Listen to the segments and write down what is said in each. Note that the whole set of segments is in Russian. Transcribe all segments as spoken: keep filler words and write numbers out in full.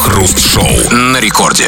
Крем-хруст-шоу на рекорде.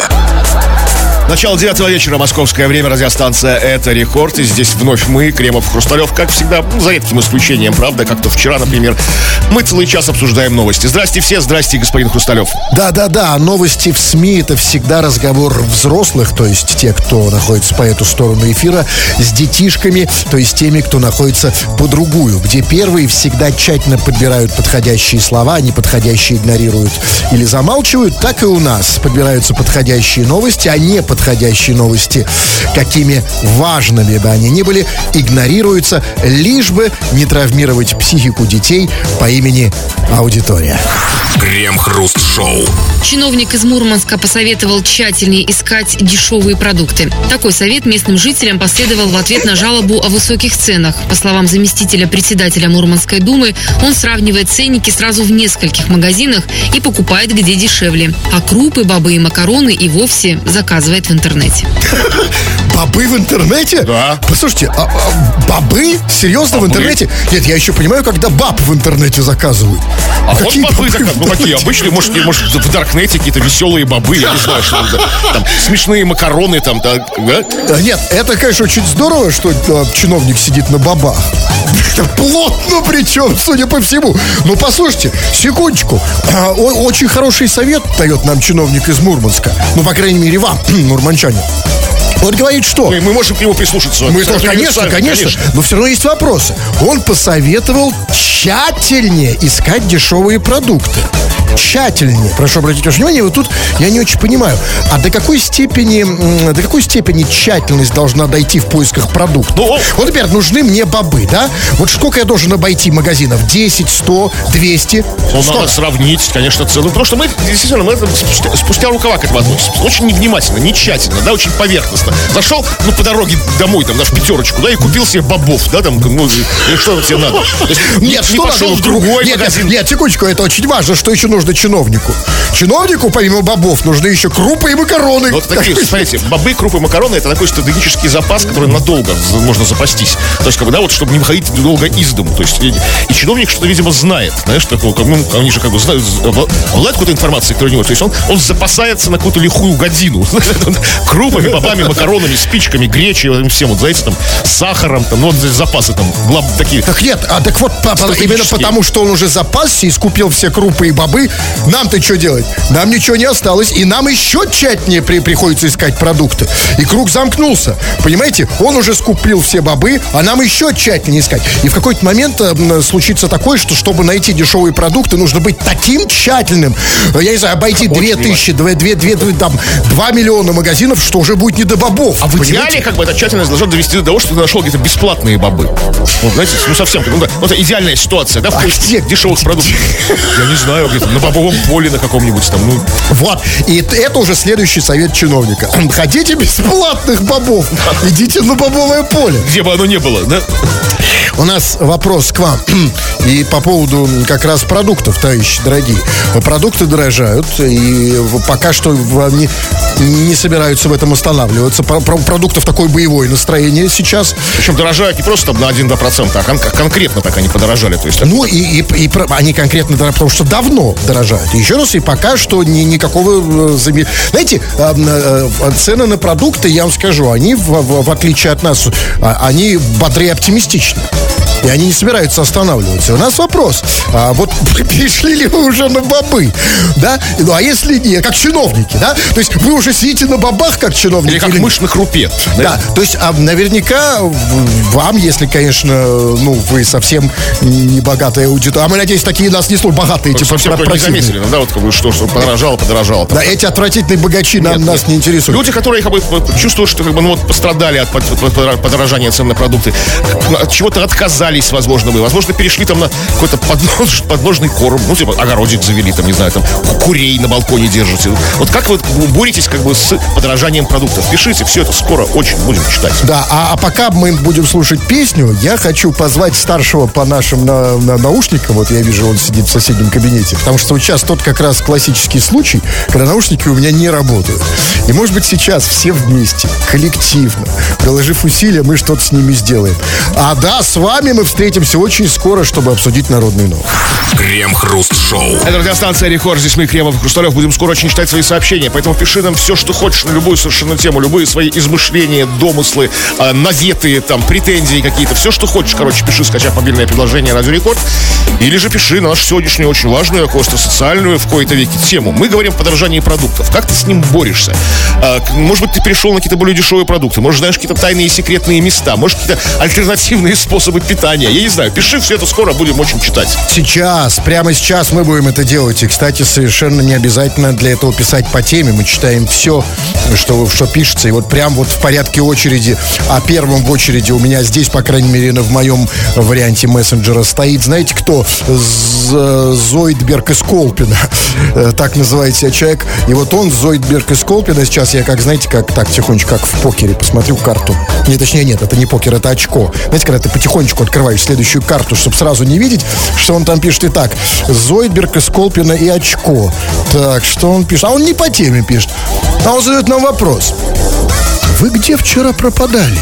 Начало девятого вечера, московское время, радиостанция «Это Рекорд». И здесь вновь мы, Кремов, Хрусталев, как всегда, за редким исключением, правда, как-то вчера, например, мы целый час обсуждаем новости. Здрасте все, здрасте, господин Хрусталев. Да-да-да, новости в СМИ — это всегда разговор взрослых, то есть те, кто находится по эту сторону эфира, с детишками, то есть теми, кто находится по другую, где первые всегда тщательно подбирают подходящие слова, неподходящие игнорируют или замалчивают, так и у нас подбираются подходящие новости, а не подходящие новости, какими важными бы они ни были, игнорируются, лишь бы не травмировать психику детей по имени аудитория. Крем-хруст-шоу. Чиновник из Мурманска посоветовал тщательнее искать дешевые продукты. Такой совет местным жителям последовал в ответ на жалобу о высоких ценах. По словам заместителя председателя Мурманской думы, он сравнивает ценники сразу в нескольких магазинах и покупает где дешевле. А крупы, бобы и макароны и вовсе заказывает в интернете. Бобы в интернете? Да. Послушайте, а, а, бобы? Серьезно, бобы? в интернете? Нет, я еще понимаю, когда баб в интернете заказывают. А Какие вот бобы, бобы так, ну какие обычные, может, может в Даркнете какие-то веселые бобы, я не знаю, что это. Там смешные макароны там, так, да? А, Нет, это, конечно, очень здорово, что а, чиновник сидит на бобах. Плотно причем, судя по всему. Ну, послушайте, секундочку. А, о- Очень хороший совет дает нам чиновник из Мурманска. Ну, по крайней мере, вам, мурманчане. Он говорит, что... Мы, мы можем к нему прислушаться. Мы тоже, конечно, конечно, но все равно есть вопросы. Он посоветовал тщательнее искать дешевые продукты. Тщательнее. Прошу обратить ваше внимание, вот тут я не очень понимаю, а до какой степени, м, до какой степени тщательность должна дойти в поисках продуктов? Ну, вот, например, нужны мне бобы, да? Вот сколько я должен обойти магазинов? десять, сто, двести? Ну, Сколько? надо сравнить, конечно, цену. Потому что мы, действительно, мы это спустя, спустя рукава к этому относимся. Очень невнимательно, не тщательно, да, очень поверхностно. Зашел, ну, по дороге домой, там, да, в пятерочку, да, и купил себе бобов, да, там, ну, и что тебе надо? То есть, Нет, не что пошел надо? в другой нет, магазин. Нет, нет, секундочку, это очень важно, что еще нужно чиновнику. Чиновнику, помимо бобов, нужны еще крупы и макароны. Вот такие, смотрите, бобы, крупы, макароны — это такой стратегический запас, который надолго можно запастись. То есть, как бы, да, вот, чтобы не выходить долго из дому. То есть, и, и чиновник что-то, видимо, знает, знаешь, такого, как, ну, они же, как бы, знают, обладают какой-то информацией, которая у него. То есть, он, он запасается на какую-то лихую годину. Крупами, бобами, макаронами, спичками, гречей, всем, вот, знаете, там, сахаром, там, ну, вот запасы там, глав, такие. Так нет, а так вот, па- па- именно потому, что он уже запасся и скупил все крупы и бобы, нам-то что делать? Нам ничего не осталось, и нам еще тщательнее при- приходится искать продукты. И круг замкнулся. Понимаете? Он уже скупил все бобы, а нам еще тщательнее искать. И в какой-то момент э, м, случится такое, что чтобы найти дешевые продукты, нужно быть таким тщательным. э, Я не знаю, обойти две тысячи, два миллиона магазинов, что уже будет не до бобов. А в понимаете? идеале, как бы, эта тщательность должна довести до того, что ты нашел где-то бесплатные бобы. Вот, знаете, ну совсем, ну, да, вот это идеальная ситуация, да, в А поиске где? дешевых продуктов. Я не знаю, где-то на бобовом поле на каком-нибудь там, ну. Вот. И т- это уже следующий совет чиновника. Хотите бесплатных бобов? Идите на бобовое поле. Где бы оно ни было, да? У нас вопрос к вам. И по поводу как раз продуктов, товарищи дорогие. Продукты дорожают, и пока что они не собираются в этом останавливаться. Про- про- Продуктов такое боевое настроение сейчас. Причем дорожают не просто там на один-два процента, а кон- конкретно так они подорожали. То есть, Ну, и, и, и про- они конкретно дорожают, потому что давно дорожают. И еще раз, и пока что ни, никакого... э, заме- Знаете, э, э, цены на продукты, я вам скажу, они, в, в- в отличие от нас, а, они бодрее оптимистичны. И они не собираются останавливаться. У нас вопрос. А вот перешли ли вы уже на бобы? Да? Ну, а если нет, как чиновники, да? То есть вы уже сидите на бобах, как чиновники? или как или нет? мышь на крупе. Да, то есть а, наверняка в- вам, если, конечно, ну, вы совсем не богатая аудитория, а мы, надеюсь, такие нас не слушают, богатые, типа, Совсем про- не противные. заметили, ну, да, вот как бы что, что подорожало, подорожало. там. Да, эти отвратительные богачи нам, Нет, нас нет. не интересуют. Люди, которые как бы чувствуют, что как бы, ну, вот, пострадали от под- под- подорожания цен на продукты, от чего-то отказались, возможно, вы. Возможно, перешли там на какой-то поднож, подножный корм, ну, типа, огородик завели, там, не знаю, там, курей на балконе держите. Вот как вы боретесь как бы с подорожанием продуктов? Пишите, все это скоро очень будем читать. Да, а, а пока мы будем слушать песню, я хочу позвать старшего по нашим на, на- наушникам. Вот я вижу, он сидит в соседнем кабинете. Потому что вот сейчас тот как раз классический случай, когда наушники у меня не работают. И может быть сейчас все вместе, коллективно, приложив усилия, мы что-то с ними сделаем. А да, с вами мы мы встретимся очень скоро, чтобы обсудить народные новости. Крем-хруст-шоу. Это радиостанция «Рекорд». Здесь мы, Кремов и Хрусталев, будем скоро очень читать свои сообщения. Поэтому пиши нам все, что хочешь, на любую совершенно тему. Любые свои измышления, домыслы, э, наветы, там, претензии какие-то. Все, что хочешь, короче, пиши, скачав мобильное приложение «Радио Рекорд». Или же пиши на нашу сегодняшнюю очень важную, остро-социальную в кои-то веке тему. Мы говорим о подорожании продуктов. Как ты с ним борешься? Э, может быть, ты перешел на какие-то более дешевые продукты. Может, знаешь какие-то тайные секретные места. Может, какие-то альтернативные способы питания. Я не знаю. Пиши, все это скоро будем очень читать. Сейчас, прямо сейчас мы будем это делать. И, кстати, совершенно не обязательно для этого писать по теме. Мы читаем все, что, что пишется. И вот прям вот в порядке очереди, а первым в очереди у меня здесь, по крайней мере, в моем варианте мессенджера стоит, знаете кто? Зоидберг из Колпина. Так называет себя человек. И вот он, Зоидберг из Колпина, сейчас я, как, знаете, как так тихонечко, как в покере, посмотрю карту. Нет, точнее, нет, это не покер, это очко. Знаете, когда ты потихонечку открываешь следующую карту, чтобы сразу не видеть, что он там пишет. Итак, Зоидберг из Колпина и очко. Так, что он пишет? А он не по теме пишет. А он задает нам вопрос. Вы где вчера пропадали?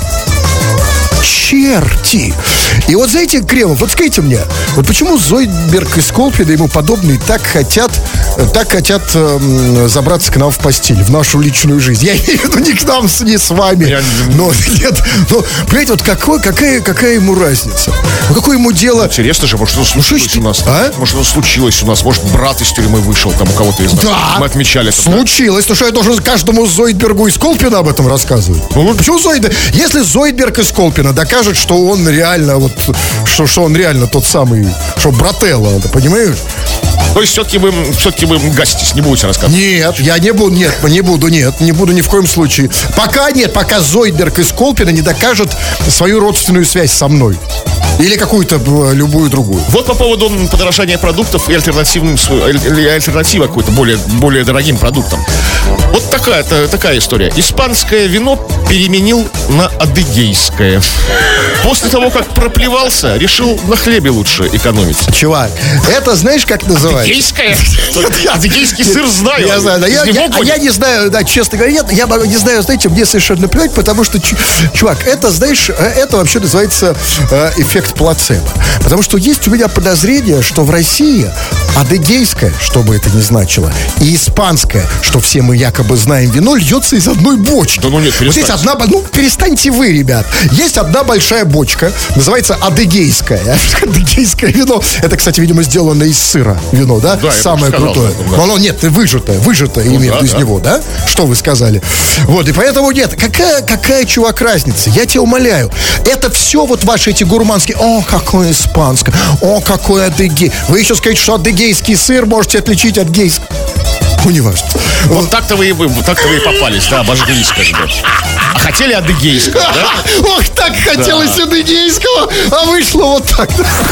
Черти! И вот знаете, Кремов, вот скажите мне, вот почему Зоидберг из Колпина и ему подобные так хотят, так хотят эм, забраться к нам в постель, в нашу личную жизнь? Я имею в виду не к нам, не с вами. Я... Но нет, но, понимаете, вот какой, какая, какая ему разница? Ну, какое ему дело? Интересно же, может, что случилось у нас? А? Может, что случилось у нас? Может, брат из тюрьмы вышел, там у кого-то из нас. Да, мы отмечали это. Случилось. Ну что, я должен каждому Зоидбергу из Колпина об этом рассказывать? Ну, почему Зоидберг? Если Зоидберг из Колпина докажет, что он реально вот, что, что он реально тот самый, что брателло, ты понимаешь? То есть все-таки вы, все-таки вы гаститесь, не будете рассказывать? Нет, я не буду, нет, не буду, нет, не буду ни в коем случае. Пока нет, пока Зоидберг из Колпина не докажет свою родственную связь со мной. Или какую-то любую другую. Вот по поводу подорожания продуктов и альтернативным, или альтернатива какой-то более, более дорогим продуктам. Вот такая, такая история. Испанское вино переменил на адыгейское. После того, как проплевался, решил на хлебе лучше экономить. Чувак, это знаешь, как называется? Адыгейское? Адыгейский сыр знаю. Я знаю, да, я, я, я не знаю, да, честно говоря, нет, я не знаю, знаете, мне совершенно плевать, потому что, чувак, это, знаешь, это вообще называется эффект плацебо. Потому что есть у меня подозрение, что в России адыгейское, что бы это ни значило, и испанское, что все мы якобы знаем вино, льется из одной бочки. Да ну нет, перестаньте. Вот есть одна, ну перестаньте вы, ребят. Есть одна большая бочка, называется адыгейское. Адыгейское вино. Это, кстати, видимо, сделано из сыра вино, да? Да, самое крутое. Этом, да. Но оно, нет, выжатое, выжатое ну, имеет да, из да. него, да? Что вы сказали? Вот, и поэтому нет, какая, какая, чувак, разница? Я тебя умоляю. Это все вот ваши эти гурманские. О, какое испанское. О, какое адыгей. Вы еще скажете, что адыгейский сыр можете отличить от гейского. Ну, не важно. Вот, вот так-то вы, вы, так-то вы и попались, да, обожглись, как бы. А хотели адыгейского, да? Ох, так хотелось да. адыгейского, а вышло вот так.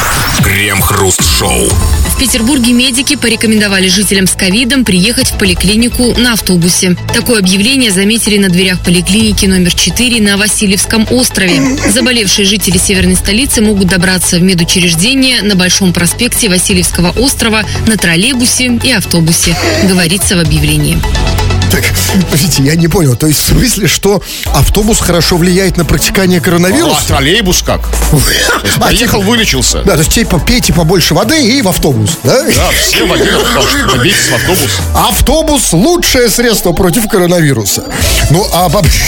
Крем-хруст-шоу. В Петербурге медики порекомендовали жителям с ковидом приехать в поликлинику на автобусе. Такое объявление заметили на дверях поликлиники номер четыре на Васильевском острове. Заболевшие жители северной столицы могут добраться в медучреждение на Большом проспекте Васильевского острова на троллейбусе и автобусе, говорится в объявлении. Так, подождите, я не понял. То есть в смысле, что автобус хорошо влияет на протекание коронавируса? А троллейбус как? Поехал, вылечился. Да, то есть типа пейте побольше воды и в автобус, да? Да, все в один побейтесь в автобус. Автобус – лучшее средство против коронавируса. Ну, а,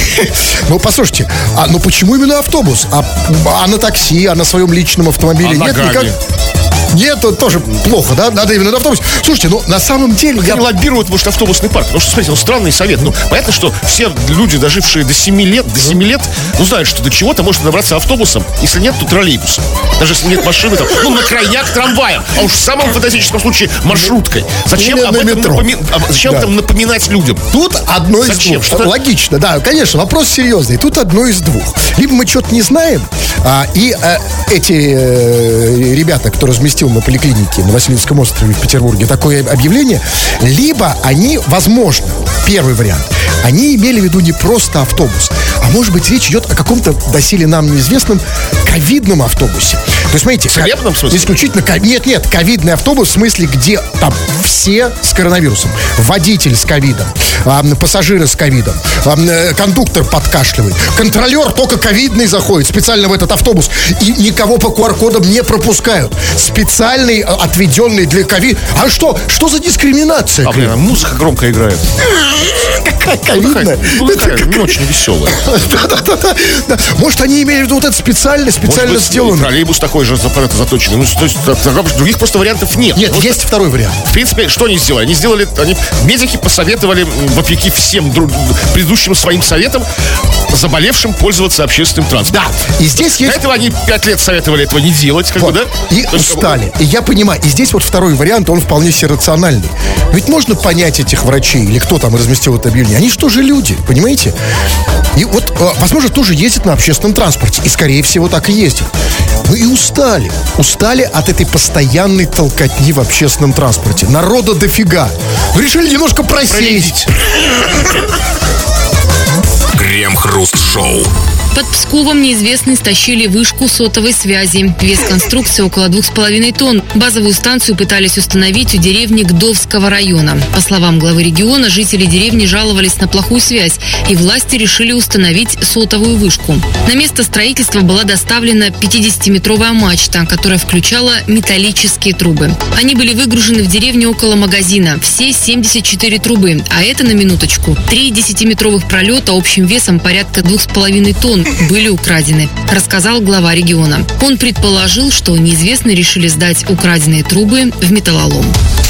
ну послушайте, а ну почему именно автобус? А, а на такси, а на своем личном автомобиле а нет никак? Нет, это тоже плохо, да? Надо именно на автобус. Слушайте, ну на самом деле... Я... лоббируют, может, автобусный парк. Потому что, смотрите, ну странный совет. Ну, понятно, что все люди, дожившие до семи лет, до семи лет, ну, знают, что до чего-то можно добраться автобусом, если нет, то троллейбусом. Даже если нет машины, там, ну, на крайняк трамваем. А уж в самом фантастическом случае маршруткой. Зачем об этом, напоми... Зачем да. этом напоминать людям? Тут одно из Зачем? двух. Что-то... Логично, да, конечно, вопрос серьезный. Тут одно из двух. Либо мы что-то не знаем, а, и а, эти э, ребята, кто разместил на поликлинике на Васильевском острове в Петербурге такое объявление, либо они, возможно, первый вариант, они имели в виду не просто автобус, а может быть речь идет о каком-то доселе нам неизвестном ковидном автобусе. То есть, смотрите, в судебном смысле? Исключительно, нет, нет, ковидный автобус в смысле, где там все с коронавирусом. Водитель с ковидом, пассажиры с ковидом, кондуктор подкашливает, контролер только ковидный заходит специально в этот автобус, и никого по ку ар кодам не пропускают. Специальный, отведенный для ковид. А что? Что за дискриминация? А, блин, а музыка громко играет. Какая ковидная? Ну, такая, не очень веселая. Да-да-да. Может, они имеют в виду вот это специально, специально сделано. Троллейбус такой же заточенный. Ну, то есть, других просто вариантов нет. Нет, вот, есть второй вариант. В принципе, что они сделали? Они сделали, они, медики посоветовали, вопреки всем друг, предыдущим своим советам, заболевшим пользоваться общественным транспортом. Да, и здесь есть... До этого они пять лет советовали этого не делать, как вот. бы, да? И устали. И я понимаю, и здесь вот второй вариант, он вполне себе рациональный. Ведь можно понять этих врачей, или кто там разместил это объявление, они же тоже люди, понимаете? И вот, возможно, тоже ездят на общественном транспорте, и, скорее всего, так и ездят. Ну и устали. Устали от этой постоянной толкотни в общественном транспорте. Народа дофига. Ну, решили немножко просесть. Крем-хруст-шоу. Под Псковом неизвестные стащили вышку сотовой связи. Вес конструкции около двух с половиной тонн. Базовую станцию пытались установить у деревни Гдовского района. По словам главы региона, жители деревни жаловались на плохую связь, и власти решили установить сотовую вышку. На место строительства была доставлена пятидесятиметровая мачта, которая включала металлические трубы. Они были выгружены в деревню около магазина. Все семьдесят четыре трубы, а это, на минуточку, три десятиметровых пролета общим весом порядка двух с половиной тонн были украдены, рассказал глава региона. Он предположил, что неизвестные решили сдать украденные трубы в металлолом.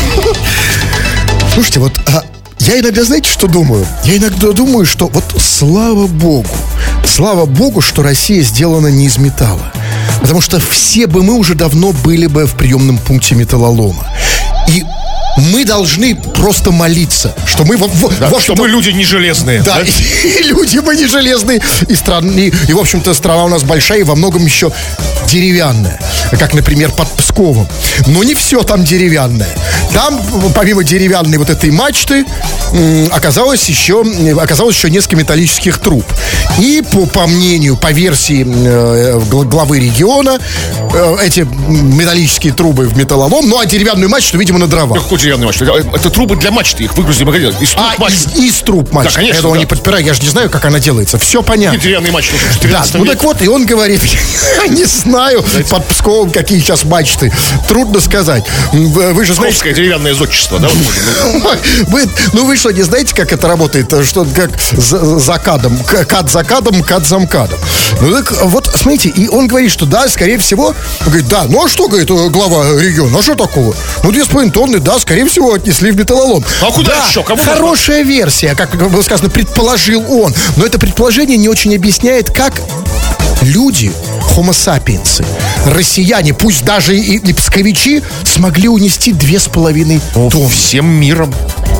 Слушайте, вот а, я иногда, знаете, что думаю? Я иногда думаю, что вот слава богу, слава богу, что Россия сделана не из металла. Потому что все бы мы уже давно были бы в приемном пункте металлолома. И мы должны просто молиться, что мы... Да, в, что мы люди не железные. Да, да? И, и люди мы не железные. И, стран, и, и, в общем-то, страна у нас большая и во многом еще деревянная. Как, например, под Псковом. Но не все там деревянное. Там, помимо деревянной вот этой мачты, оказалось еще, оказалось еще несколько металлических труб. И, по, по мнению, по версии э, главы региона, э, эти металлические трубы в металлолом, ну, а деревянную мачту, видимо, на дрова. Деревянную мачту. Это трубы для мачты, их выгрузили в магазин. Из труб а, мачты. Из, из труб мачты. Да, конечно. Этого да. не подпираю, я же не знаю, как она делается. Все понятно. И деревянные мачты. Да, ну так вот, и он говорит, я не знаю, знаете, под Псковом какие сейчас мачты. Трудно сказать. Вы же знаете... Псковское деревянное зодчество, да? Вы, ну вы что, не знаете, как это работает? Что как за, за кадом, кад за кадом, кад за мкадом. Ну так вот, смотрите, и он говорит, что да, скорее всего, он говорит, да, ну а что, говорит глава региона, а что такого? Ну две с половиной тонны, да, скорее всего, отнесли в металлолом. А куда да, еще? Кому хорошая можно? Версия, как было сказано, предположил он. Но это предположение не очень объясняет, как люди, homo sapiens, россияне, пусть даже и, и псковичи, смогли унести две с половиной тонны. Всем миром.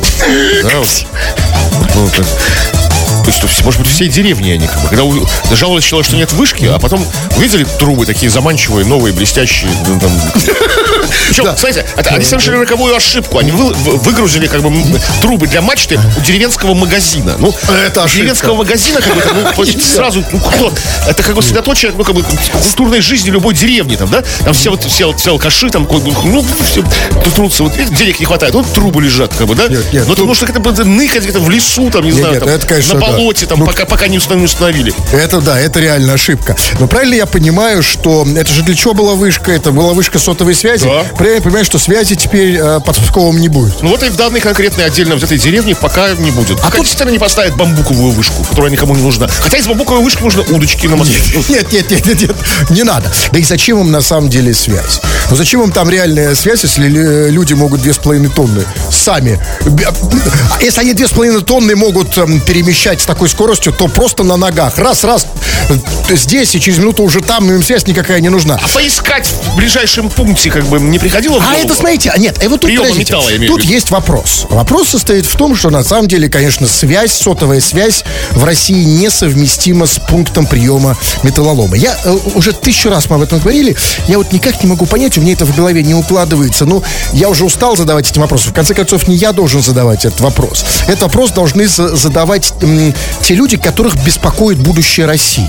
То есть, может быть, всей деревни они как бы. Когда жаловались, что нет вышки, а потом увидели трубы такие заманчивые, новые, блестящие. Там. Причем, да. Смотрите, это, они совершили роковую ошибку. Они вы, выгрузили как бы трубы для мачты у деревенского магазина. Ну, это ошибка. Деревенского магазина как бы, ну, сразу, ну, кто? Это как бы средоточие, ну, как бы, культурной жизни любой деревни, там, да? Там все вот, все, все алкаши, там, ну, все трутся, вот, видите, денег не хватает, вот трубы лежат, как бы, да? Нет, нет, но ты можешь как-то ныкать где-то в лесу, там, не нет, знаю, нет, там, это, конечно, на болоте, там, ну, пока, пока не установили. Это, да, это реально ошибка. Но правильно я понимаю, что это же для чего была вышка? Это была вышка сотовой связи. Да. Правильно я понимаю, что связи теперь э, под Псковом не будет. Ну, вот и в данной конкретной отдельно взятой деревне пока не будет. А пока тут... действительно не поставят бамбуковую вышку, которая никому не нужна. Хотя из бамбуковой вышки нужно удочки на мосту. Нет, нет, нет, нет, нет, не надо. Да и зачем им на самом деле связь? Ну, зачем им там реальная связь, если люди могут две с половиной тонны сами? Если они две с половиной тонны могут эм, перемещать с такой такой скоростью, то просто на ногах. Раз, раз, здесь, и через минуту уже там, но им связь никакая не нужна. А поискать в ближайшем пункте как бы не приходило в голову? А это, смотрите, а нет, э, вот тут, металла, я имею тут в виду. есть вопрос. Вопрос состоит в том, что на самом деле, конечно, связь, сотовая связь в России несовместима с пунктом приема металлолома. Я э, уже тысячу раз мы об этом говорили, я вот никак не могу понять, у меня это в голове не укладывается. Ну, я уже устал задавать эти вопросы. В конце концов, не я должен задавать этот вопрос. Этот вопрос должны за- задавать м, те люди, которых беспокоит будущее России.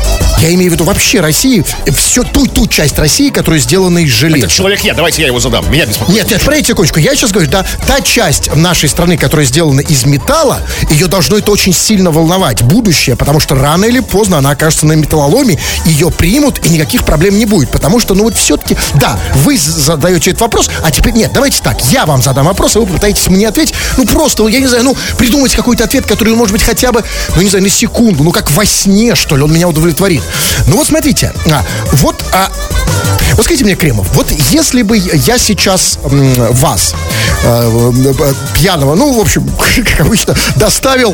Я имею в виду вообще России, всю ту, ту часть России, которая сделана из железа. Это человек я, давайте я его задам. Меня беспокоит. Нет, нет, подождите секундочку. Я сейчас говорю, да, та часть нашей страны, которая сделана из металла, ее должно это очень сильно волновать. Будущее, потому что рано или поздно она окажется на металлоломе, ее примут, и никаких проблем не будет. Потому что, ну вот все-таки, да, вы задаете этот вопрос, а теперь нет, давайте так, я вам задам вопрос, а вы пытаетесь мне ответить. Ну просто, я не знаю, ну придумайте какой-то ответ, который, может быть, хотя бы, ну не знаю, на секунду, ну как во сне, что ли, он меня удовлетворит. Ну вот смотрите, а, вот, а, вот скажите мне, Кремов, вот если бы я сейчас м, вас, э, э, пьяного, ну, в общем, как обычно, доставил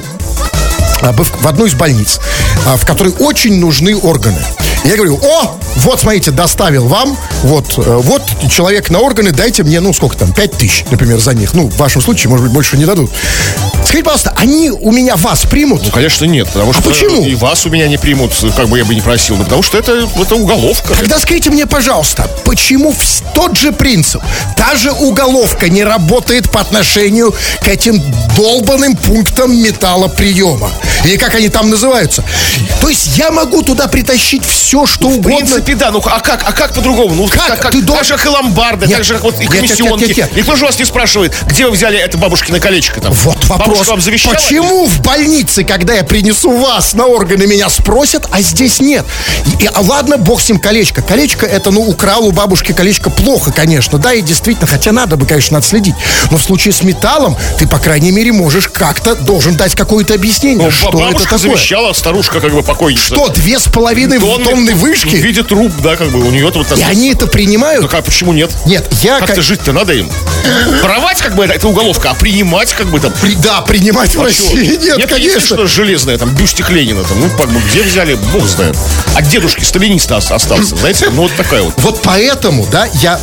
э, в одну из больниц, э, в которой очень нужны органы. И я говорю, о, вот, смотрите, доставил вам, вот, э, вот человек на органы, дайте мне, ну, сколько там, пять тысяч, например, за них. Ну, в вашем случае, может быть, больше не дадут. Скажите, пожалуйста, они у меня вас примут? Ну, конечно, нет, потому А что почему? и вас у меня не примут, как бы я бы не просил, ну, потому что это, это уголовка. Тогда скажите мне, пожалуйста, почему в- тот же принцип, та же уголовка не работает по отношению к этим долбанным пунктам металлоприема? Или как они там называются? То есть я могу туда притащить все, что В угодно. принципе, да, ну а как, а как по-другому? Ну, Как? как, как, Ты так должен- же, как и ломбарды, Нет. так же, как вот и Нет, нет, нет, комиссионки. нет, нет. Никто же вас не спрашивает, где вы взяли это бабушкино колечко там. Вот вопрос. Бабушка вам завещала? Почему в больнице, когда я принесу вас на органы, меня спросят, а здесь нет? И, а ладно, бог с ним колечко. Колечко это, ну, украл у бабушки колечко плохо, конечно. Да, и действительно, хотя надо бы, конечно, отследить. Но в случае с металлом ты, по крайней мере, можешь как-то, должен дать какое-то объяснение, Ну, что это бабушка такое. завещала, старушка как бы покойница. Что, две с половиной Тонны- тонны В вышки? виде труб, да, как бы у нее вот. И они это принимают? Ну как, почему нет? Нет, я... Как-то как- жить-то надо им. Воровать, как бы, это, это уголовка, а принимать, как бы там. При- да, принимать в А России. чё? Нет, Нет, конечно. есть что железное, там, бюстик Ленина, там, ну, как бы, где взяли, бог знает. От дедушки сталиниста ос- остался, знаете, ну, вот такая вот. Вот поэтому, да, я,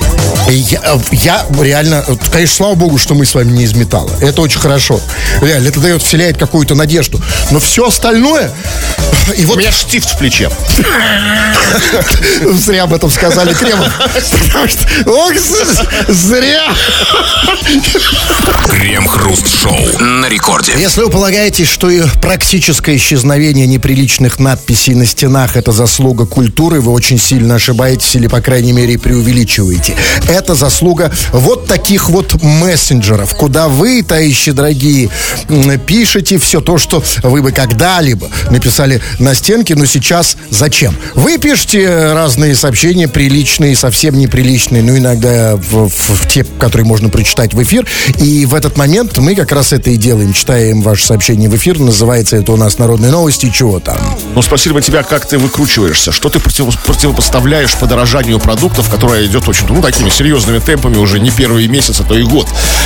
я, я реально, вот, конечно, слава богу, что мы с вами не из металла. Это очень хорошо. Реально, это дает, вселяет какую-то надежду. Но все остальное, и У вот меня штифт в плече. зря об этом сказали, Кремов. Потому что, ох, з- зря. Крем-хруст-шоу на рекорде. Если вы полагаете, что и практическое исчезновение неприличных надписей на стенах — это заслуга культуры, вы очень сильно ошибаетесь или, по крайней мере, преувеличиваете. Это заслуга вот таких вот мессенджеров, куда вы, товарищи дорогие, м, пишете все то, что вы бы когда-либо написали на стенке, но сейчас зачем? Вы пишете разные сообщения, приличные, совсем неприличные, ну, иногда в, в- в те, которые можно прочитать в эфир, и в этот момент мы как раз это и делаем, читаем ваше сообщение в эфир, называется это у нас «Народные новости», и чего там. Ну, спросили бы тебя, как ты выкручиваешься, что ты против- противопоставляешь подорожанию продуктов, которое идет очень, ну, такими серьезными темпами уже не первый месяц, а то и год.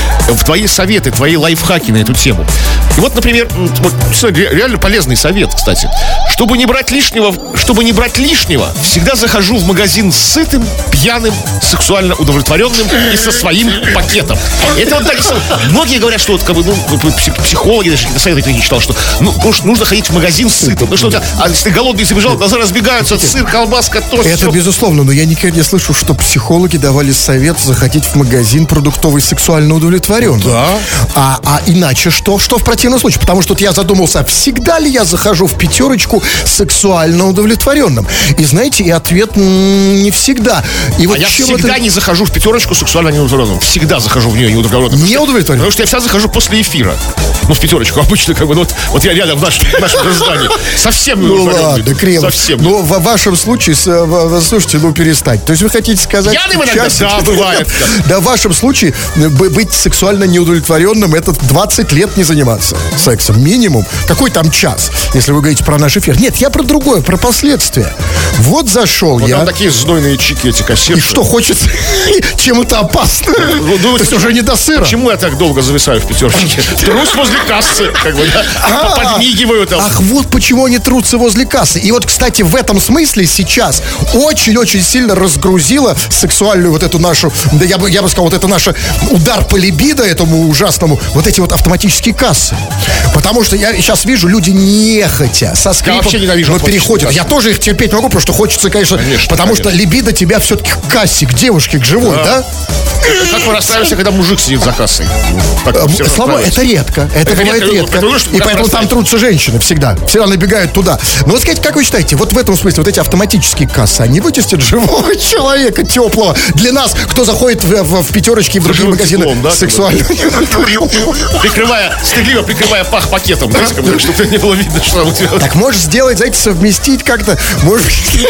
В твои советы, твои лайфхаки на эту тему. И вот, например, м, вот, ре- реально полезный совет, кстати. Чтобы не брать лишнего, чтобы не брать лишнего, всегда захожу в магазин с сытым, пьяным, сексуально удовлетворенным и со своим пакетом. Это вот так, что- многие говорят, что вот, как бы, ну, псих- психологи, даже какие-то советы я читал, что ну, нужно, нужно ходить в магазин с сытым. Ну что у тебя, а если ты голодный забежал, глаза разбегаются, сыр, колбаска, то Это всё. безусловно, но я никогда не слышу, что психологи давали совет заходить в магазин продуктовый сексуально удовлетворенный. Да. А, а иначе что? Что в противном случае? Потому что вот я задумался, а всегда ли я захожу в пятерочку сексуально удовлетворенным? И знаете, и ответ м, не всегда. И вот А я чем всегда это- не захожу в пятерочку сексуально неудовлетворенным. Всегда захожу в нее неудовлетворенным. Не удовлетворен? Потому что я всегда захожу после эфира. Ну, в пятерочку обычно, как бы, ну, вот, вот я рядом в нашем, в нашем раздании. Совсем Ну неудовлетворенный. ладно, Кремов. Совсем. Ну, в вашем случае, с- в- в- слушайте, ну перестать. То есть вы хотите сказать... Пьяным иногда? часто- Да, бывает. Да, в вашем случае э, бы- быть сексуально неудовлетворенным — это двадцать лет не заниматься сексом. Минимум. Какой там час, если вы говорите про наш эфир? Нет, я про другое, про последствия. Вот зашел Вот я... там такие знойные чики, эти кассеты. И что, хочется... Чем это опасно? Ну, То есть уже не до сыра. Почему я так долго зависаю в пятерочке? Трусь возле возле кассы, как бы, да, А, подмигивают там. Ах, вот почему они трутся возле кассы. И вот, кстати, в этом смысле сейчас очень-очень сильно разгрузила сексуальную вот эту нашу, да я бы, я бы сказал, вот это наш удар по либидо этому ужасному, вот эти вот автоматические кассы. Потому что я сейчас вижу, люди нехотя, со скрипом, вообще ненавижу но автоматические переходят. кассы. Я тоже их терпеть могу, потому что хочется, конечно, Конечно, потому конечно. что либидо тебя все-таки к кассе, к девушке, к живой, да? Да. Как мы расстраиваемся, когда мужик сидит за кассой? Так А, все Слава, расстраиваются. это редко. Это, Это бывает редко, редко. потому что И как поэтому там расставить? трутся женщины всегда. Всегда набегают туда. Но вот сказать, как вы считаете, вот в этом смысле, вот эти автоматические кассы, они вытестят живого человека теплого для нас, кто заходит в, в, в пятерочки и в другие Живым магазины теплом, да, сексуального. Прикрывая, стыдливо прикрывая пах пакетом, знаете, как бы, чтобы не было видно, что там у тебя. Так можешь сделать, знаете, совместить как-то. Может быть.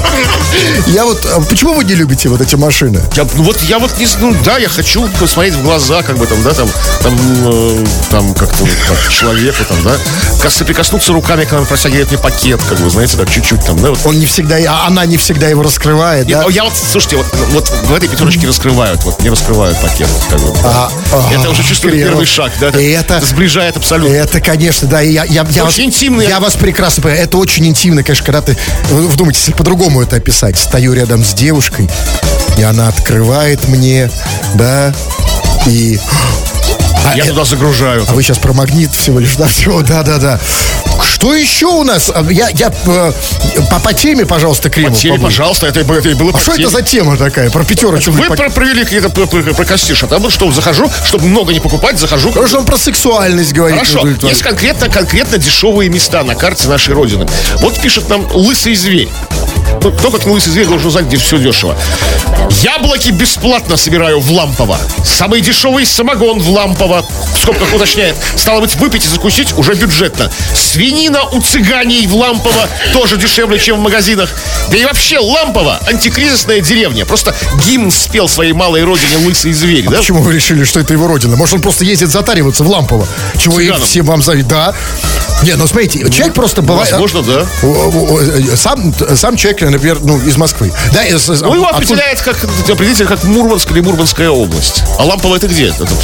Я вот. а Почему вы не любите вот эти машины? Я, ну вот я вот не знаю, ну, да, я хочу посмотреть в глаза, как бы там, да, там, там, э, там как-то вот так, человеку, там, да, как соприкоснуться руками, когда он протягивает мне пакет, как бы, знаете, так чуть-чуть там, да, вот. Он не всегда, а она не всегда его раскрывает, Я, да? я вот, слушайте, вот, вот в этой пятерочке раскрывают, вот не раскрывают пакет, как бы. А, ага, это уже чувствую Кирилл. первый шаг, да, И это- сближает абсолютно. Это, конечно, да, и я, я, я, Очень вас, интимно. я вас прекрасно понимаю. Это очень интимно, конечно, когда ты, вы вдумайтесь, если по-другому это описать. Стою рядом с девушкой, и она открывает мне, да, и... А, Я э- туда загружаю. а вы сейчас про магнит всего лишь, да, всего, да-да-да. Что еще у нас? А, Я, я э, по, по теме, пожалуйста, Кремов. По теме, побудь. пожалуйста, это, и было- это и было А по что теме. это за тема такая? Про пятерочку. Вы По- про- провели какие-то про, про, про костиш, а там вот что, захожу, чтобы много не покупать, захожу. Потому что он про сексуальность говорит. Хорошо, удовлетворен. есть конкретно, конкретно дешевые места на карте нашей Родины. Вот пишет нам Лысый Зверь. Ну, кто как не Лысый Зверь должен знать, где все дешево. Яблоки бесплатно собираю в Лампово. Самый дешевый самогон в Лампово. В скобках уточняет. Стало быть, выпить и закусить уже бюджетно. Свинина у цыганей в Лампово тоже дешевле, чем в магазинах. Да и вообще Лампово антикризисная деревня. Просто гимн спел своей малой родине Лысый Зверь. Да? Почему вы решили, что это его родина? Может, он просто ездит затариваться в Лампово? Чего и Цыганом. все вам зовут? Да. Не, ну смотрите, человек просто бывает... Возможно, да. О, о, о, Сам, сам человек, например, ну, из Москвы. Да, из, из- Ну, его откуда- определяет как, определитель как Мурманск или Мурманская область. А Лампово это где? Это-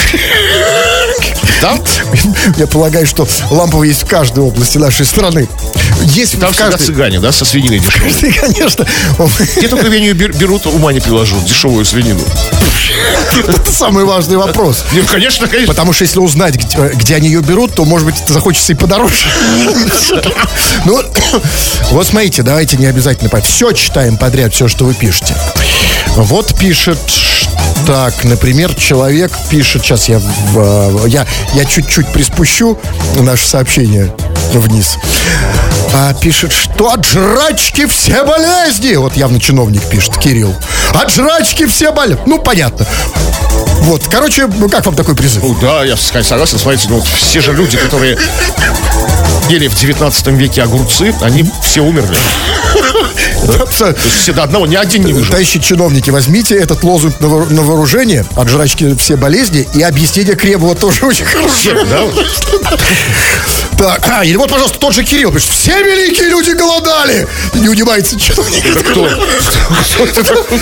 Там? Я полагаю, что Лампово есть в каждой области нашей страны. Есть Там в всегда каждой... цыгане, да, со свининой дешевой. Конечно. Где только свинью бер- берут, ума не приложу, дешевую свинину. Это самый важный вопрос. Ну, конечно, конечно. Потому что если узнать, где, где они ее берут, то, может быть, захочется и подороже. Ну, вот смотрите, давайте не обязательно по все читаем подряд, все, что вы пишете. Вот пишет, так, например, человек пишет, сейчас я, в- я, я чуть-чуть приспущу наше сообщение вниз. А, пишет, что от жрачки все болезни. Вот явно чиновник пишет, Кирилл. От жрачки все болят. Ну, понятно. Вот, короче, ну как вам такой призыв? Ну да, я согласен, смотрите, ну вот все же люди, которые ели в девятнадцатом веке огурцы, они все умерли. То есть все до одного, ни один не выжил. Товарищи чиновники, возьмите этот лозунг на вор- на вооружение, от жрачки все болезни, и объяснение Кремова тоже очень хорошо. Всем, да? вот. Так, а, или вот, пожалуйста, тот же Кирилл пишет, все великие люди голодали. И не удивается чиновник. Это кто? Кто это такой?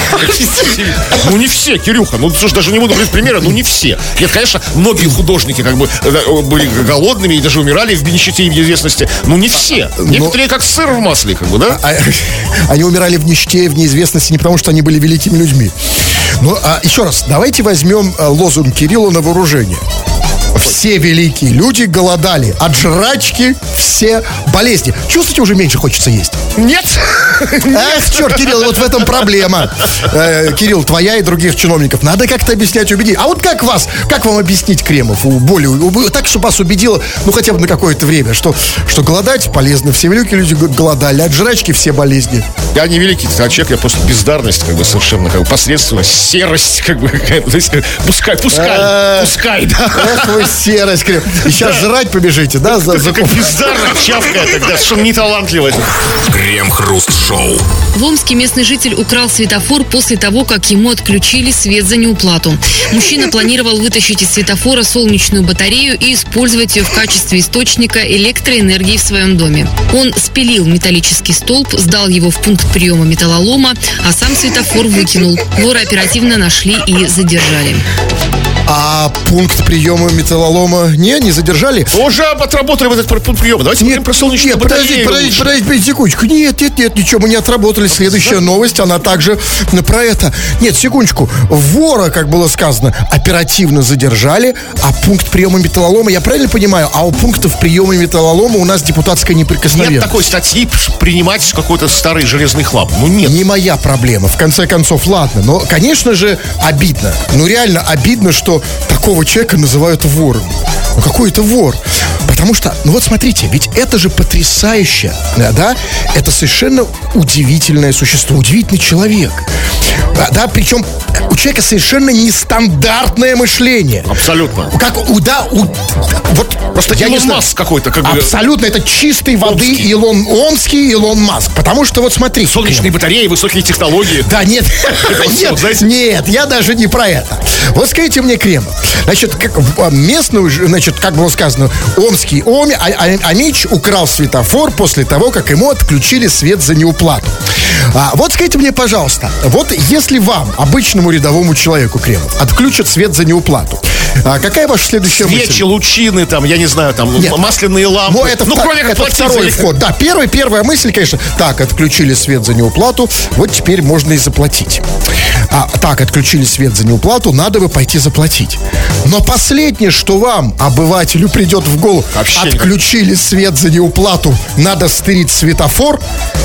Ну не все, Кирюха. Ну слушай, даже не буду говорить примера, ну не все. Нет, конечно, многие художники как бы э, были голодными и даже умирали в нищете и в неизвестности. Ну не все. Некоторые как сыр в масле, как бы, да? А, они умирали в нищете и в неизвестности не потому, что они были великими людьми. Ну, а еще раз, давайте возьмем а, лозунг Кирилла на вооружение. Все великие люди голодали. От жрачки все болезни. Чувствуете, уже меньше хочется есть? Нет. Эх, черт, Кирилл, вот в этом проблема. Э, Кирилл, твоя и других чиновников. Надо как-то объяснять, убедить. А вот как вас, как вам объяснить, Кремов, у- более, у- так, чтобы вас убедило, ну, хотя бы на какое-то время, что, что голодать полезно. Все великие люди г- голодали. От жрачки все болезни. Я не великий человек, я просто бездарность, как бы совершенно, как бы посредственность, серость, как бы, какая-то, то есть, пускай, пускай, Э, пускай, да. Эх, вы серость, Кремов. И сейчас жрать побежите, да? За, за... Как бездарно чавкая тогда, что он неталантливый. Крем-хруст-шоу. В Омске местный житель украл светофор после того, как ему отключили свет за неуплату. Мужчина планировал вытащить из светофора солнечную батарею и использовать ее в качестве источника электроэнергии в своем доме. Он спилил металлический столб, сдал его в пункт приема металлолома, а сам светофор выкинул. Вора оперативно нашли и задержали. А пункт приема металлолома не, не задержали? Уже отработали вот этот пункт приема. Давайте Нет, про солнечную нет, батарею. подождите, подождите, подождите, подождите, секундочку. Нет, нет, нет, ничего мы не отработали. Следующая новость, она также про это. Нет, секундочку. Вора, как было сказано, оперативно задержали, а пункт приема металлолома, я правильно понимаю, а у пунктов приема металлолома у нас депутатская неприкосновенность. Нет такой статьи принимать какой-то старый железный хлам. Ну нет. Не моя проблема. В конце концов, ладно. Но, конечно же, обидно. Ну, реально обидно, что такого человека называют вором. Ну, какой это вор? Потому что, ну вот смотрите, ведь это же потрясающе, да? Это совершенно удивительное существо, удивительный человек. Да, причем у человека совершенно нестандартное мышление. Абсолютно. Как у, да, у, вот просто я Илон не знаю, Маск какой-то, как бы. Абсолютно, это чистой воды Омский. Илон Омский, Илон Маск. Потому что вот смотри. Солнечные батареи, высокие технологии. Да, нет, нет, нет, я даже не про это. Вот скажите мне, Кремов, значит, как, местную, значит, как было сказано, Омский Оми, а, а, Амич украл светофор после того, как ему отключили свет за неуплату. А, вот скажите мне, пожалуйста, вот если вам, обычному рядовому человеку, Кремов, отключат свет за неуплату, а какая ваша следующая Свечи, мысль? лучины, там, я не знаю, там, Нет. масляные лампы. Ну, это, ну, втор- кроме как это платить второй за... вход. Да, первый, первая мысль, конечно, так, отключили свет за неуплату, вот теперь можно и заплатить. А, так, отключили свет за неуплату, надо бы пойти заплатить. Но последнее, что вам, обывателю, придет в голову, Вообще отключили свет за неуплату, надо стырить светофор.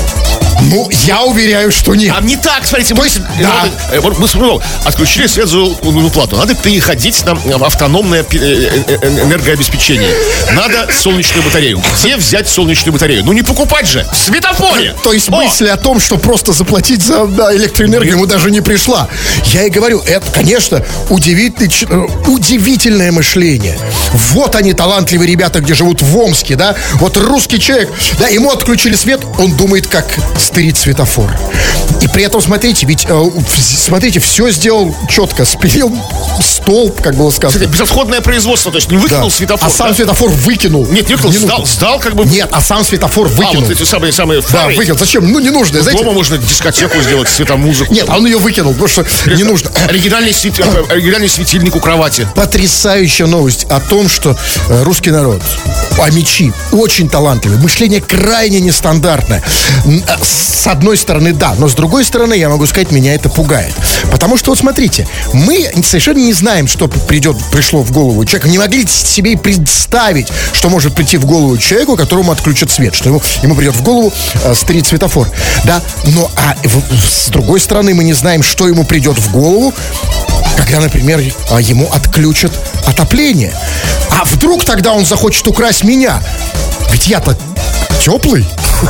Ну, я уверяю, что нет. А не так, смотрите, мы, есть, да. надо, мы смотрим, отключили свет за уплату. Надо переходить на автономное энергообеспечение. Надо солнечную батарею. Где взять солнечную батарею? Ну не покупать же, в светофоре. То есть О! мысль о том, что просто заплатить за да, электроэнергию, ему даже не пришла. Я и говорю, это, конечно, удивительный, ч- удивительное мышление. Вот они, талантливые ребята, где живут в Омске, да. Вот русский человек, да, ему отключили свет, он думает, как стырить светофор. И при этом, смотрите, ведь, э, смотрите, все сделал четко. Спилил столб, как было сказано. Кстати, безотходное производство, то есть не выкинул Да. светофор. А сам да? светофор выкинул. Нет, не выкинул, Не сдал, нужно. сдал как бы. Нет, а сам светофор выкинул. А, вот эти самые, самые Да, фары. выкинул. Зачем? Ну, не нужно, знаете. Дома можно дискотеку сделать, светомузыку. Нет, он ее выкинул, потому что не нужно. Оригинальный, свет... оригинальный светильник у кровати. Потрясающая новость о том, что э, русский народ, амичи, очень талантливый, мышление крайне нестандартное. Н- э, С одной стороны, да, но с другой стороны, я могу сказать, меня это пугает. Потому что, вот смотрите, мы совершенно не знаем, что придет, пришло в голову человека, не могли себе и представить, что может прийти в голову человеку, которому отключат свет, что ему, ему придет в голову э, стырить светофор. Да, но а, в- с другой стороны, мы не знаем, что ему придет в голову, когда, например, а, ему отключат отопление. А вдруг тогда он захочет украсть меня? Ведь я-то теплый.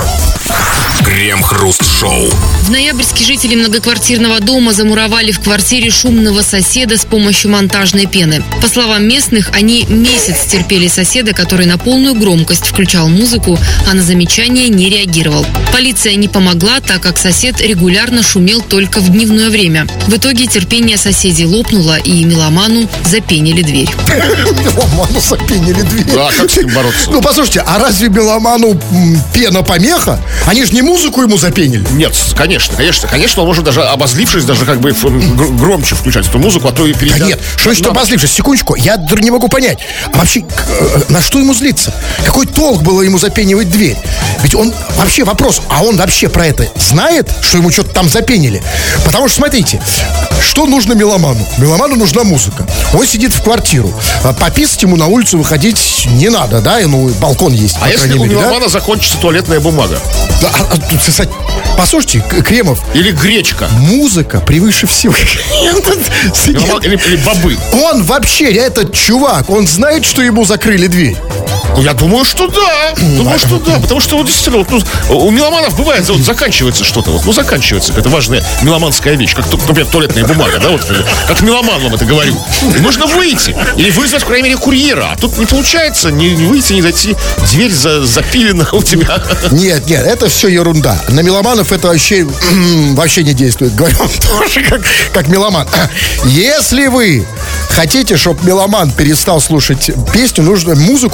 Крем-хруст-шоу. В ноябрьске жители многоквартирного дома замуровали в квартире шумного соседа с помощью монтажной пены. По словам местных, они месяц терпели соседа, который на полную громкость включал музыку, а на замечания не реагировал. Полиция не помогла, так как сосед регулярно шумел только в дневное время. В итоге терпение соседей лопнуло, и меломану запенили дверь. Меломану запенили дверь. Да, как с ним бороться? Ну, послушайте, а разве меломану м, пена помеха? Они же не музыку ему запенили. Нет, конечно, конечно, конечно, он может даже обозлившись, даже как бы гр- громче включать эту музыку, а то и перейдя... Да нет, что значит на- обозлившись? Секундочку, я д- не могу понять. А вообще, к- э, на что ему злиться? Какой толк было ему запенивать дверь? Ведь он, вообще вопрос, а он вообще про это знает, что ему что-то там запенили? Потому что, смотрите, что нужно меломану? Меломану нужна музыка. Он сидит в квартиру. А пописать ему на улицу выходить не надо, да? И, ну, балкон есть, по А если крайней у мере, да? меломана закончится туалетная бумага? Да, а- а тут, кстати, послушайте, К- Кремов, Или гречка? музыка превыше всего. Меломан- Или, или бобы? Он вообще, этот чувак, он знает, что ему закрыли дверь. Ну, я думаю, что да. Думаю, что да. Потому что, вот, действительно, вот, ну, у меломанов бывает, вот, заканчивается что-то. Вот, ну, заканчивается какая-то важная меломанская вещь. Как, например, туалетная бумага, да, вот. Как меломан вам это говорю. И нужно выйти. Или вызвать, по крайней мере, курьера. А тут не получается не, не выйти, не зайти. Дверь за, запилена у тебя. Нет, нет, это все ерунда. На меломанов это вообще, вообще не действует. Говорю вам тоже как, как меломан. Если вы хотите, чтобы меломан перестал слушать песню, нужно музыку, надо сделать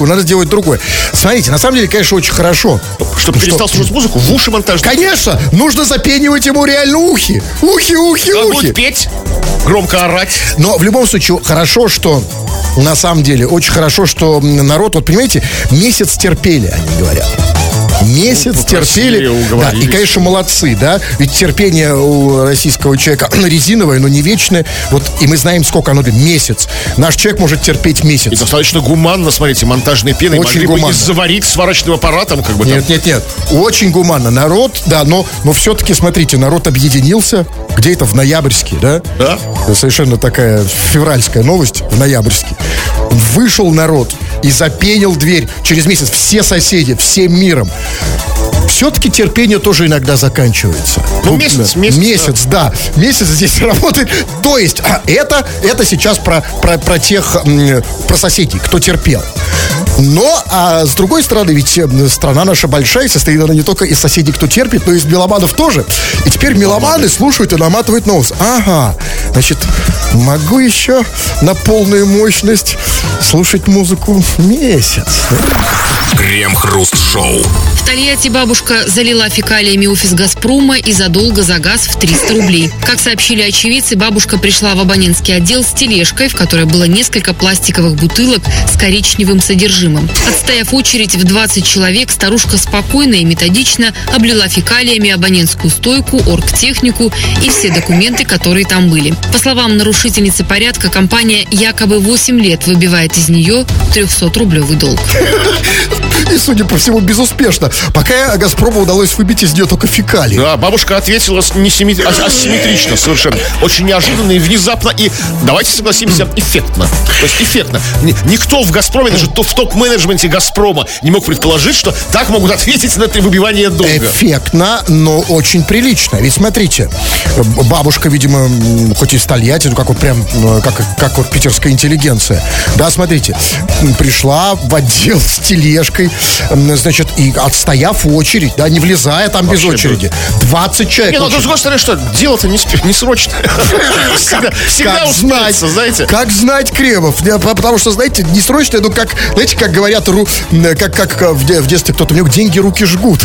то, и другое. Смотрите, на самом деле, конечно, очень хорошо. Чтобы перестал слушать музыку, в уши монтажные. Конечно, нужно запенивать ему реально ухи. Ухи, ухи, Он ухи. будет петь, громко орать. Но в любом случае, хорошо, что... На самом деле, очень хорошо, что народ, вот понимаете, месяц терпели, они говорят. Месяц Ну, терпели. Да, и, конечно, молодцы, да. Ведь терпение у российского человека резиновое, но не вечное. Вот, и мы знаем, сколько оно длится. Месяц. Наш человек может терпеть месяц. И достаточно гуманно, смотрите, монтажные пены Очень могли гуманно. бы и заварить сварочным аппаратом, как бы. Нет, там. нет, нет. Очень гуманно. Народ, да, но, но все-таки, смотрите, народ объединился. Где это? В ноябрьске, да? Да. Это совершенно такая февральская новость. В ноябрьске. Вышел народ и запенил дверь. Через месяц все соседи, всем миром. Все-таки терпение тоже иногда заканчивается. Ну, месяц, месяц. Месяц, да. Месяц здесь работает. То есть, а это, это сейчас про, про, про тех, м, про соседей, кто терпел. Но, а с другой стороны, ведь страна наша большая, состоит она не только из соседей, кто терпит, но и из меломанов тоже. И теперь меломаны слушают и наматывают на ус. Ага, значит, могу еще на полную мощность слушать музыку месяц. Крем-хруст-шоу. В Тольятти бабушка залила фекалиями офис «Газпрома» и задолго за газ в триста рублей. Как сообщили очевидцы, бабушка пришла в абонентский отдел с тележкой, в которой было несколько пластиковых бутылок с коричневым содержимым. Отстояв очередь в двадцать человек, старушка спокойно и методично облила фекалиями абонентскую стойку, оргтехнику и все документы, которые там были. По словам нарушительницы порядка, компания якобы восемь лет выбивает из нее трехсотрублевый долг. И, судя по всему, безуспешно. Пока «Газпрому» удалось выбить из нее только фекалии. Да, бабушка ответила с- не симметри- а- асимметрично совершенно. Очень неожиданно и внезапно. И, давайте согласимся, эффектно. То есть эффектно. Ни- Никто в «Газпроме», даже то- в топ-менеджменте «Газпрома» не мог предположить, что так могут ответить на это выбивание долга. Эффектно, но очень прилично. Ведь смотрите, бабушка, видимо, м, хоть и из Тольятти, ну как вот прям, ну, как, как вот питерская интеллигенция. Да, смотрите, м, пришла в отдел с тележкой, м, значит, и отстояв очередь, да, не влезая там без Вообще, очереди. двадцать человек. Не, ну, в с очереди. другой стороны, что дело-то не, спе- не срочно. Всегда, всегда Как знать, успеется, знаете. как знать, Кремов. Я- по- Потому что, знаете, не срочно, ну как, знаете, как говорят, ру- м, как, как э, в де- в детстве кто-то мне деньги руки жгут.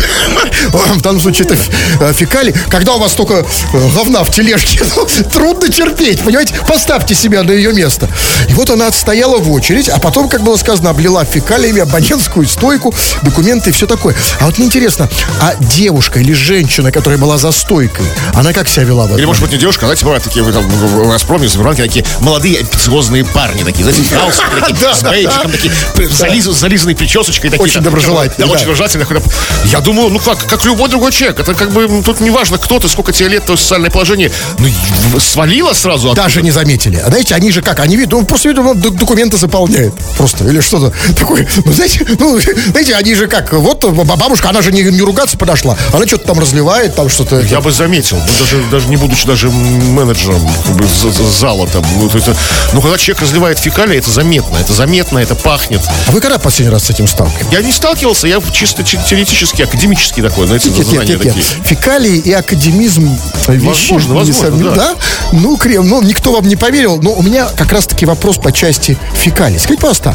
В данном случае это э, фекалии. Когда у вас столько э, говна в тележке, ну, трудно терпеть, понимаете? Поставьте себя на ее место. И вот она отстояла в очередь, а потом, как было сказано, облила фекалиями абонентскую стойку, документы и все такое. А вот мне интересно, а девушка или женщина, которая была за стойкой, она как себя вела в Или, этом? может быть, не девушка, а, знаете, бывают такие, вы там в в «Газпроме», в «Сбербанке», такие молодые амбициозные парни, такие, знаете, в галстуке, такие, Да, с да, бейджиком, да. такие, зализ- зализанной причесочкой. Такие, Очень там, доброжелательные, Да, да. очень доброжелательные. такой, там, Я думаю, ну как, как любой другой человек, это как бы м, тут не важно, кто ты, сколько тебе лет, то социальное положение. Ну, и свалило сразу. оттуда. Даже не заметили. А знаете, они же как? Они видят, ну, просто видят, он д- документы заполняет. Просто. Или что-то такое. Ну, знаете, ну, знаете, они же как? Вот бабушка, она же не, не ругаться подошла. Она что-то там разливает, там что-то. Я бы заметил, ну, даже, даже не будучи даже менеджером как бы, за- за- зала там. Ну, это, ну, когда человек разливает фекалии, это заметно. Это заметно, это пахнет. А вы когда последний раз с этим сталкивались? Я не сталкивался, я чисто те- теоретический, академический такой, знаете, Нет, нет, знания нет, нет. такие. Фекалии и академизм вещи Возможно, возможно, несомненно- да. Ну, Крем, ну, никто вам не поверил, но у меня как раз-таки вопрос по части фекалий. Скажите, пожалуйста,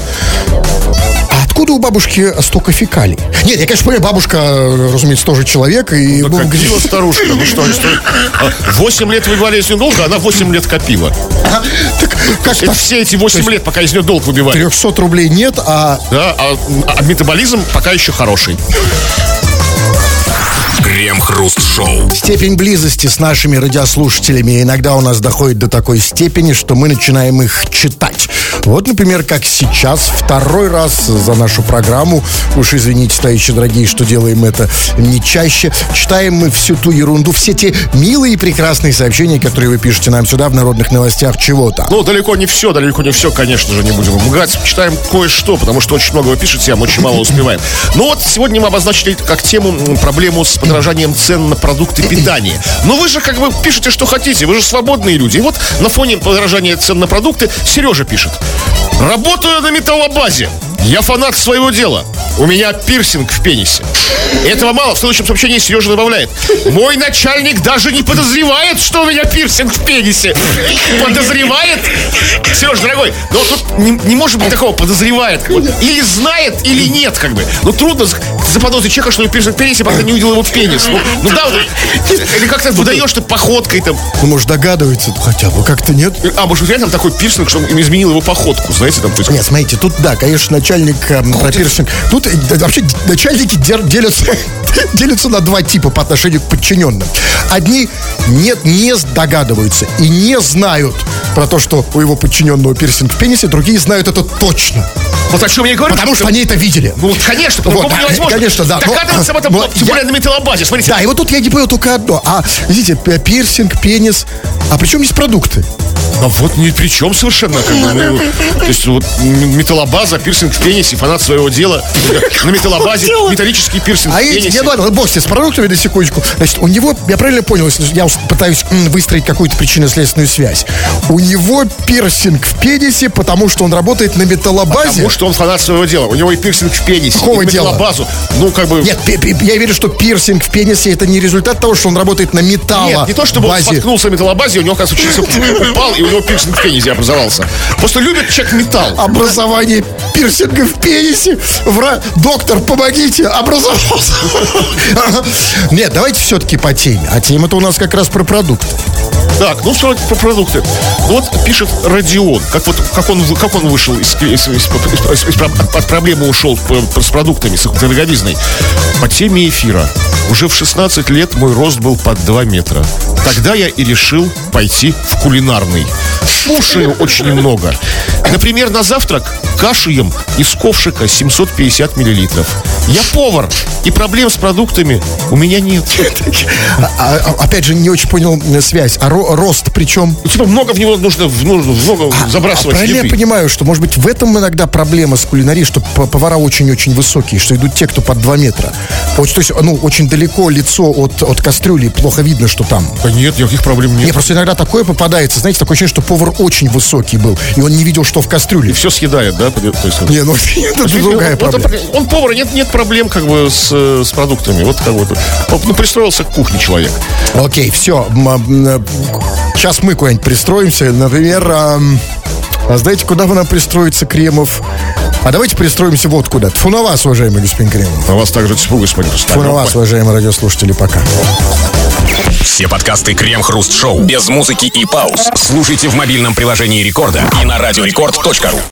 а откуда у бабушки столько фекалий? Нет, я, конечно, понимаю, бабушка, разумеется, тоже человек. И, Да ну, как где- дела старушка, ну что, что? восемь лет выбивали из нее долг, а она восемь лет копила. Так, как Это так? все эти восемь лет, пока из нее долг выбивали. трехсот рублей нет, а Да, а, а метаболизм пока еще хороший. Крем-хруст-шоу. степень близости с нашими радиослушателями иногда у нас доходит до такой степени, что мы начинаем их читать. Вот, например, как сейчас, второй раз за нашу программу, уж извините, товарищи дорогие, что делаем это не чаще, читаем мы всю ту ерунду, все те милые и прекрасные сообщения, которые вы пишете нам сюда в народных новостях чего-то. Ну, далеко не все, далеко не все, конечно же, не будем лгать. Читаем кое-что, потому что очень много вы пишете, а мы очень мало успеваем. Ну вот, сегодня мы обозначили как тему м, проблему с подорожанием цен на продукты питания. Но вы же как бы пишете, что хотите, вы же свободные люди. И вот на фоне подорожания цен на продукты Сережа пишет. Работаю на металлобазе. Я фанат своего дела. у меня пирсинг в пенисе. Этого мало. В следующем сообщении Сережа добавляет: мой начальник даже не подозревает, что у меня пирсинг в пенисе. Подозревает? Сереж, дорогой, но тут не, не может быть такого подозревает. Как бы. Или знает, или нет, как бы. Ну, трудно заподозрить человека, что у него пирсинг в пенисе, пока не увидел его пенис. Ну, ну да, вот, или как-то выдаешь ты походкой там. Ну, может, догадывается хотя бы, как-то нет. А, может, реально там такой пирсинг, что он изменил его походку, знаете, там. То есть... Нет, смотрите, тут, да, конечно, начальник э, про пирсинг. Тут э, вообще начальники делятся, делятся на два типа по отношению к подчиненным. Одни нет, не догадываются и не знают про то, что у его подчиненного пирсинг в пенисе, другие знают это точно. Вот о чем я и говорю. Потому что, что они это видели. Ну, конечно, по-другому вот, невозможно. Конечно, да. Догадываться об этом, но, тем более я... на металлобазе, смотрите. Да, и вот тут я не понял только одно. А, видите, пирсинг, пенис. А при чем есть продукты? А вот ни при чем совершенно. Как бы, ну, то есть вот металлобаза, пирсинг в пенисе, фанат своего дела. На металлобазе металлический пирсинг а в пенисе. А ладно, бог с продуктами на секундочку. Значит, у него, я правильно понял, я пытаюсь выстроить какую-то причинно-следственную связь. У него пирсинг в пенисе, потому что он работает на металлобазе. Потому что он фанат своего дела. У него и пирсинг в пенисе. Какого и дела? Металлобазу. Ну, как бы... Нет, я верю, что пирсинг в пенисе это не результат того, что он работает на металлобазе. Нет, не то, чтобы он споткнулся на металлобазе, у него, как случился, упал, и у него пирсинг в пенисе образовался. Просто любит человек металл. Образование пирсинга в пенисе. Вра... Доктор, помогите, образовался. Нет, давайте все-таки по теме. А тема-то у нас как раз про продукты. Так, ну что про продукты. Вот пишет Родион, как вот как он как он вышел из, из, из, из, из, от проблемы ушел с продуктами, с дороговизной. По теме эфира. Уже в шестнадцать лет мой рост был под два метра. Тогда я и решил пойти в кулинарный. Кушаю очень много. Например, на завтрак кашу ем из ковшика семьсот пятьдесят миллилитров. Я повар, и проблем с продуктами у меня нет. А, а, опять же, не очень понял связь. А ро- рост причем? Ну, типа много в него нужно, нужно много а, забрасывать. А правильно еды. Я понимаю, что, может быть, в этом иногда проблема с кулинарией, что повара очень-очень высокие, что идут те, кто под два метра. Вот, то есть, ну, очень далеко лицо от, от кастрюли, плохо видно, что там. Да нет, никаких проблем нет. Не, просто иногда такое попадается, знаете, такое ощущение, что повар очень высокий был, и он не видел, что в кастрюле. И все съедает, да? То есть, не, ну, это другая проблема. Он повар, нет, нет проблем как бы с, с продуктами. Вот как бы, ну, пристроился к кухне человек. Окей, все. Сейчас мы куда-нибудь пристроимся. Например, а, а знаете, куда бы нам пристроиться, Кремов? А давайте пристроимся вот куда. Тьфу на вас, уважаемый господин Кремов. На вас также тьфу, смотрю. Тьфу на вас, уважаемые радиослушатели, пока. Все подкасты Крем-Хруст Шоу без музыки и пауз слушайте в мобильном приложении Рекорда и на радиорекорд точка ру.